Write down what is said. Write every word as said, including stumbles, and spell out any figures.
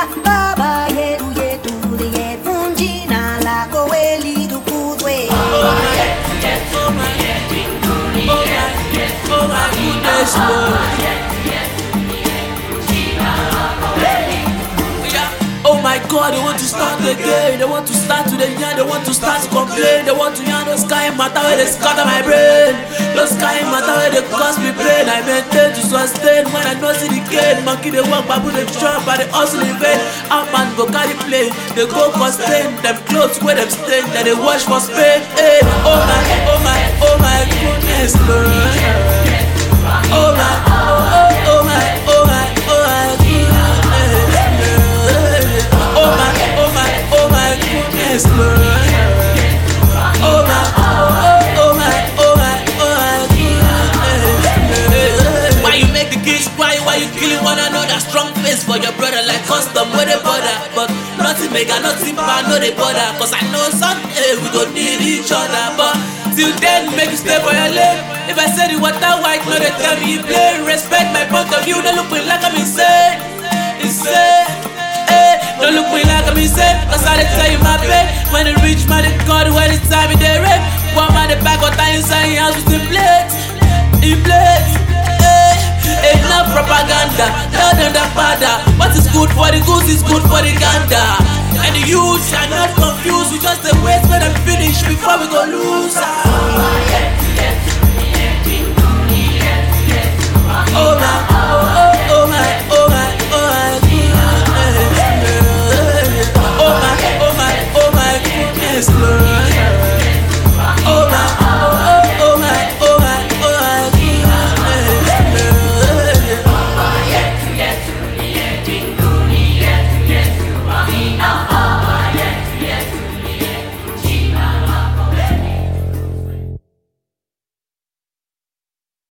baba yetu yetu ye funjina la koeli tukuzwe. Oh my, oh my, oh my, oh my goodness, Lord. Oh my God, they want to start again. They want to start to the end. They want to start to complain. They want to yarn those sky matter where they scatter my brain. Those sky matter where they cause me pain. I maintain to sustain when I know see the gain. Monkey they walk, babu they jump, but they hustle in vain. Up and go carry plane. They go for stain. Them clothes where them stain. Then they wash for Spain. Hey, oh my, oh my, oh my goodness, Lord. Oh my, oh, oh, oh my, oh my, oh my goodness. Oh my, oh my, oh my goodness, Lord. Oh my, oh, oh my, oh my, oh my goodness. Why you make the kids cry? Why you killing one another? Strong face for your brother like custom with a border. But nothing make a nothing bad, no they bother. Cause I know someday we gon' need each other. But till then, make you stay for your lane. If I say the water white, no they tell me you play. Respect my point of view, don't look me like I'm insane. Insane. Don't look me like I'm insane, cause I tell you my pain. When the rich man they God, when it's time they rape. One man the back of time inside your house with the plate. In plate, eh. Enough propaganda, tell them the father. What is good for the goose is good for the gander. And the youth are not confused, we just a waste